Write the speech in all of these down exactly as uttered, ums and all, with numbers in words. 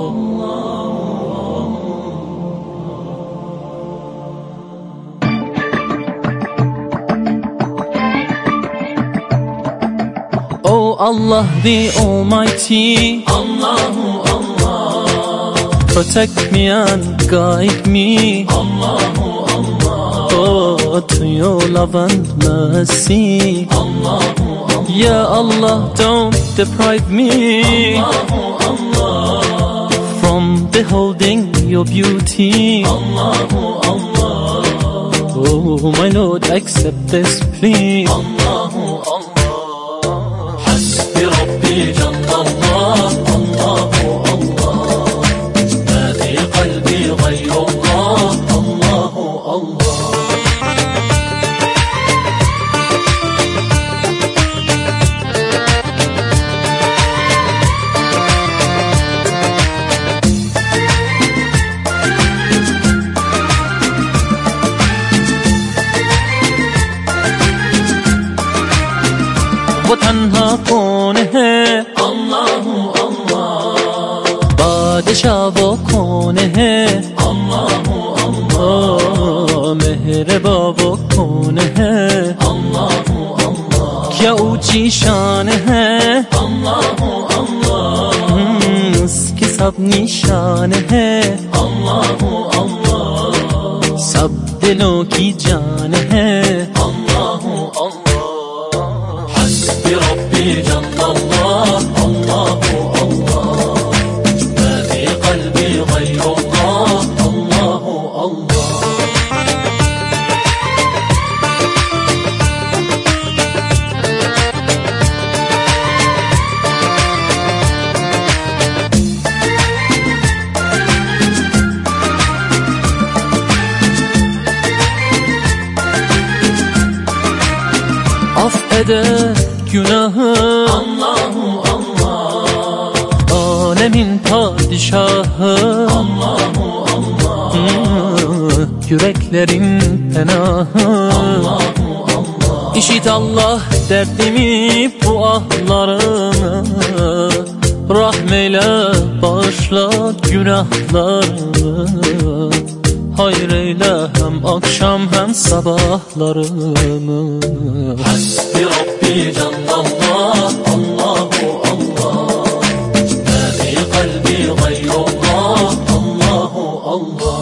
Oh Allah the Almighty, Allahu Allah, protect me and guide me, Allahu Allah, oh, to your love and mercy, Allahu Allah, Ya Allah, don't deprive me, Allahu Allah, from beholding your beauty, Allahu Allah, oh my Lord, accept this plea, Allahu Allah. ربي جل الله الله الله، ما في قلبي غير الله الله الله. वो तन्हा कौन है अल्लाहु अल्लाह, बादशाह वो कौन है अल्लाहु अल्लाह, मेहरबा वो कौन है अल्लाहु अल्लाह, क्या ऊंची शान है अल्लाहु अल्लाह, उसकी सब निशान है अल्लाहु अल्लाह, सब दिलों की जान है अल्लाहु अल्लाह। ربي جل الله الله الله، ما في قلبي غير الله الله الله. affede günahı Allahu Allah, alemin padişahı Allahu Allah, yüreklerin penahı Allahu Allah. İşit Allah derdimi, bu ahlarımı, rahmeyle bağışla günahlarımı, hayır eyle hem akşam hem sabahlarımı. Hasbi Rabbi Cellallah Allahu Allah, ma fi kalbi gayrullah Allahu Allah.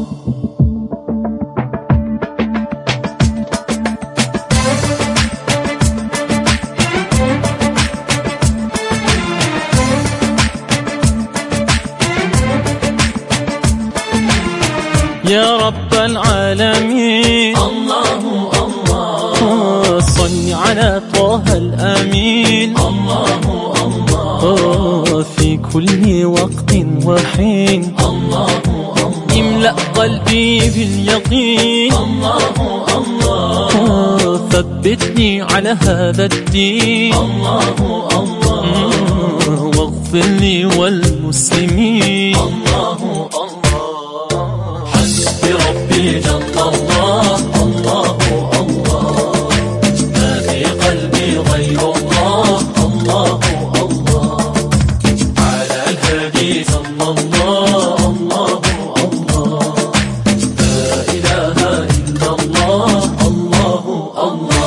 يا رب العالمين الله الله، صل على طه الأمين الله الله، في كل وقت وحين الله الله، املأ قلبي باليقين الله الله، ثبتني على هذا الدين الله الله، واغفر لي والمسلمين الله الله. ربي جل الله الله الله، ما في قلبي غير الله الله الله، على الهادي صلى الله الله الله، لا إله إلا الله الله الله.